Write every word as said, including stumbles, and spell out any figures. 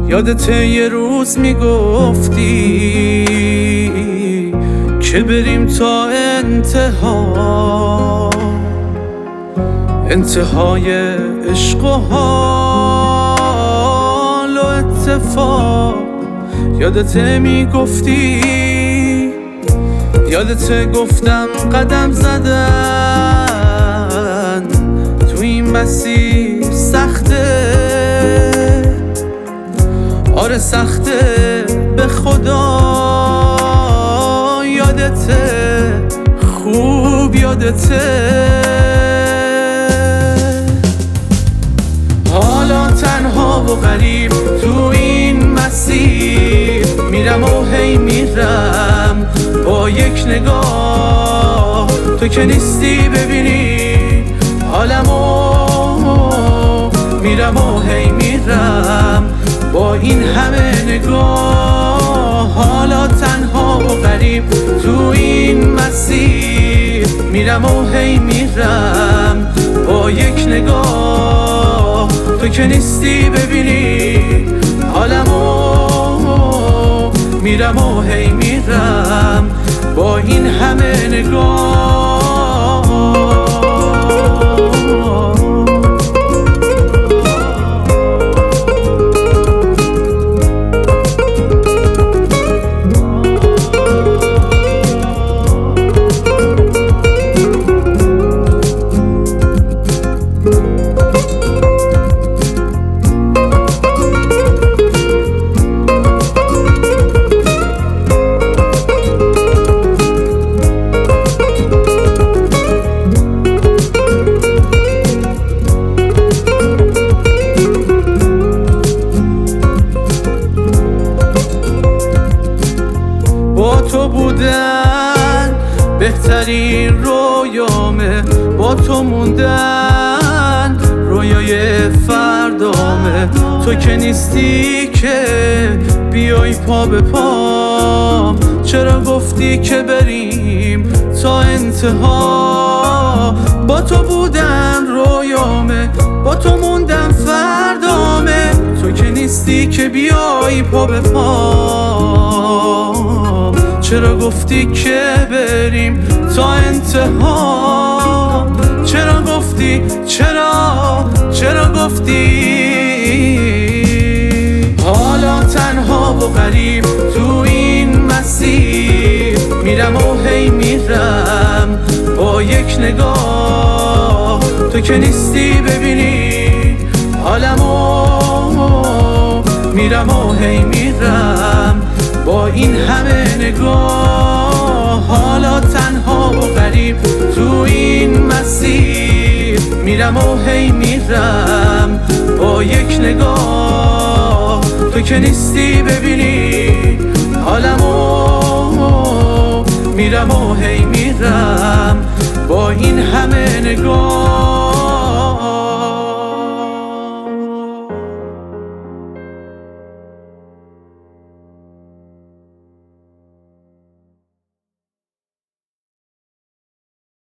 یادت یه روز میگفتی که بریم تا انتها، انتهای عشق و حال و اتفاق. یادت میگفتی، یادت گفتم قدم زدن تو این مسیر سخته، آره سخته به خدا. یادته، خوب یادته. حالا تنها و غریب تو این مسیر میرم و هی میرم با یک نگاه. تو که نیستی ببینی حالمو، میرم و هی میرم با این همه نگاه. حالا تنها و غریب تو این مسیر میرم و هی میرم با یک نگاه. تو که نیستی ببینی حالمو، میرم و هی میرم با این همه نگاه. با تو بودن بهترین رویامه، با تو موندن رویای فردامه. تو که نیستی که بیای پا به پام، چرا گفتی که بریم تا انتها؟ با تو بودن رویامه، با تو موندن فردامه. تو که نیستی که بیای پا به پام، چرا گفتی که بریم تا انتها؟ چرا گفتی، چرا، چرا گفتی؟ حالا تنها و غریب تو این مسیر میرم و هی میرم با یک نگاه. تو که نیستی ببینی حالمو، میرم و هی میرم با این همه نگاه. حالا تنها و غریب تو این مسیر میرم و هی میرم با یک نگاه. تو که نیستی ببینی حالمو، میرم و هی میرم با این همه نگاه.